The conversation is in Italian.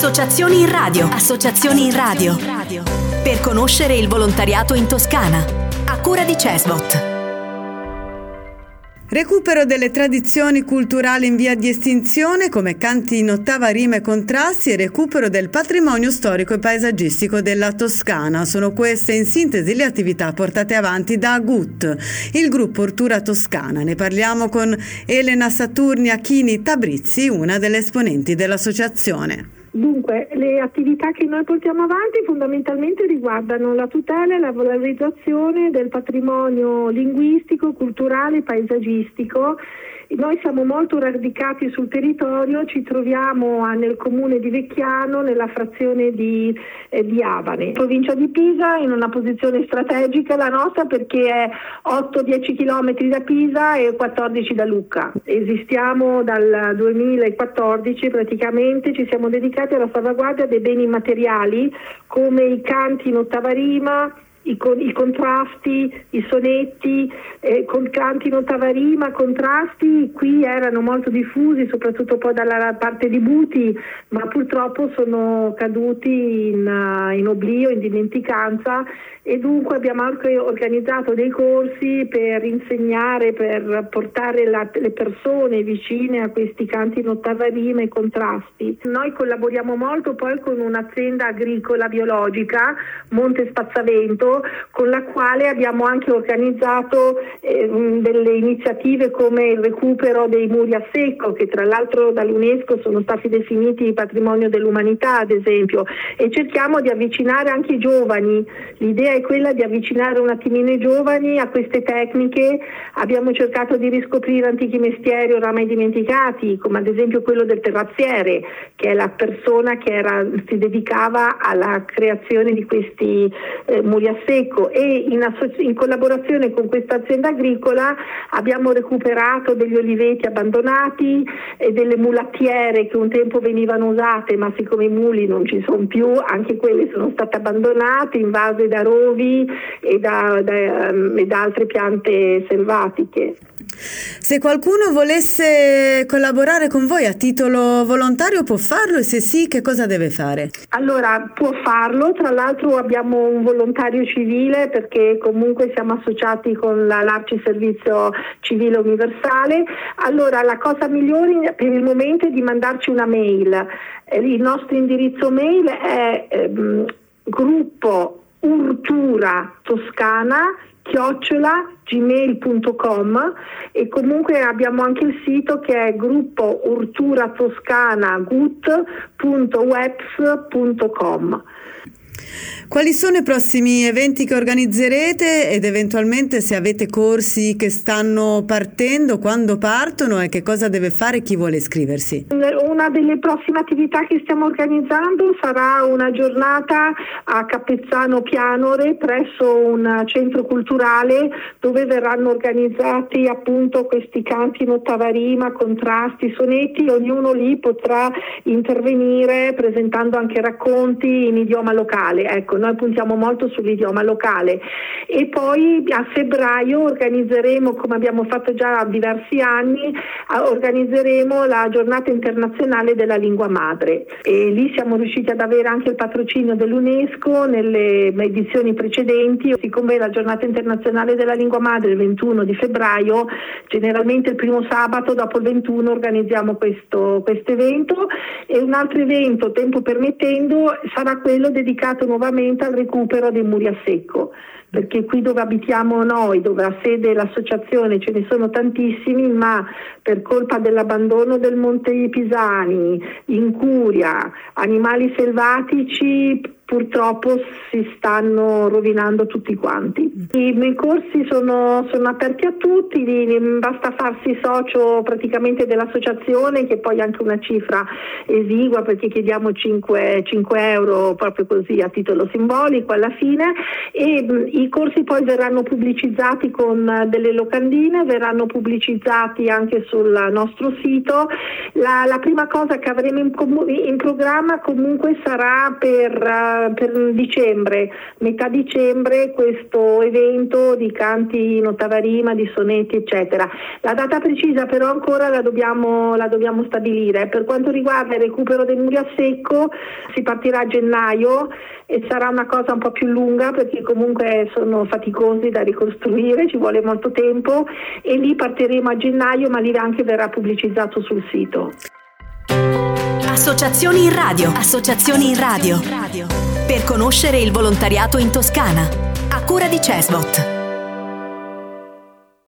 Associazioni in radio. Associazioni in radio. Per conoscere il volontariato in Toscana. A cura di CESVOT. Recupero delle tradizioni culturali in via di estinzione come canti in ottava rima e contrasti e recupero del patrimonio storico e paesaggistico della Toscana. Sono queste in sintesi le attività portate avanti da GUT, il gruppo Ortura Toscana. Ne parliamo con Elena Saturni Achini Tabrizzi, una delle esponenti dell'associazione. Dunque, le attività che noi portiamo avanti fondamentalmente riguardano la tutela e la valorizzazione del patrimonio linguistico, culturale e paesaggistico. Noi siamo molto radicati sul territorio, ci troviamo nel comune di Vecchiano, nella frazione di Avane, provincia di Pisa, in una posizione strategica la nostra perché è 8-10 chilometri da Pisa e 14 da Lucca. Esistiamo dal 2014 praticamente, ci siamo dedicati alla salvaguardia dei beni immateriali come i canti in ottava rima, i contrasti, i sonetti, canti in ottava rima, contrasti, qui erano molto diffusi, soprattutto poi dalla parte di Buti, ma purtroppo sono caduti in oblio, in dimenticanza, e dunque abbiamo anche organizzato dei corsi per insegnare, per portare le persone vicine a questi canti in ottava rima e contrasti. Noi collaboriamo molto poi con un'azienda agricola biologica, Monte Spazzavento, con la quale abbiamo anche organizzato delle iniziative come il recupero dei muri a secco, che tra l'altro dall'UNESCO sono stati definiti patrimonio dell'umanità, ad esempio, e cerchiamo di avvicinare anche i giovani. L'idea è quella di avvicinare un attimino i giovani a queste tecniche. Abbiamo cercato di riscoprire antichi mestieri oramai dimenticati, come ad esempio quello del terrazziere, che è la persona che si dedicava alla creazione di questi muri a secco, e in collaborazione con questa azienda agricola abbiamo recuperato degli oliveti abbandonati e delle mulattiere che un tempo venivano usate, ma siccome i muli non ci sono più, anche quelle sono state abbandonate, invase da rovi e da altre piante selvatiche. Se qualcuno volesse collaborare con voi a titolo volontario può farlo, e se sì, che cosa deve fare? Allora, può farlo, tra l'altro abbiamo un volontario civile perché comunque siamo associati con l'ARCI Servizio Civile Universale. Allora, la cosa migliore per il momento è di mandarci una mail. Il nostro indirizzo mail è gruppo Ortura Toscana @gmail.com, e comunque abbiamo anche il sito che è gruppo Ortura Toscana gut.webs.com. Quali sono i prossimi eventi che organizzerete ed eventualmente se avete corsi che stanno partendo, quando partono e che cosa deve fare chi vuole iscriversi? Una delle prossime attività che stiamo organizzando sarà una giornata a Capezzano Pianore presso un centro culturale dove verranno organizzati appunto questi canti in ottava rima, contrasti, sonetti. Ognuno lì potrà intervenire presentando anche racconti in idioma locale. Ecco, noi puntiamo molto sull'idioma locale, e poi a febbraio organizzeremo, come abbiamo fatto già diversi anni, organizzeremo la giornata internazionale della lingua madre, e lì siamo riusciti ad avere anche il patrocinio dell'UNESCO nelle edizioni precedenti. Siccome la giornata internazionale della lingua madre è il 21 di febbraio, generalmente il primo sabato dopo il 21 organizziamo questo evento, e un altro evento, tempo permettendo, sarà quello dedicato nuovamente al recupero dei muri a secco, perché qui dove abitiamo noi, dove ha sede l'associazione, ce ne sono tantissimi, ma per colpa dell'abbandono del Monte Pisani, incuria, animali selvatici, purtroppo si stanno rovinando tutti quanti. I corsi sono aperti a tutti, basta farsi socio praticamente dell'associazione, che poi è anche una cifra esigua perché chiediamo 5 euro proprio così a titolo simbolico alla fine, e i corsi poi verranno pubblicizzati con delle locandine, verranno pubblicizzati anche sul nostro sito. La prima cosa che avremo in programma comunque sarà per per dicembre, metà dicembre, questo evento di canti in ottava rima, di sonetti eccetera. La data precisa però ancora la dobbiamo stabilire. Per quanto riguarda il recupero dei muri a secco si partirà a gennaio e sarà una cosa un po' più lunga perché comunque sono faticosi da ricostruire, ci vuole molto tempo, e lì partiremo a gennaio, ma lì anche verrà pubblicizzato sul sito. Associazioni in radio. Associazioni in radio. Per conoscere il volontariato in Toscana. A cura di CESVOT.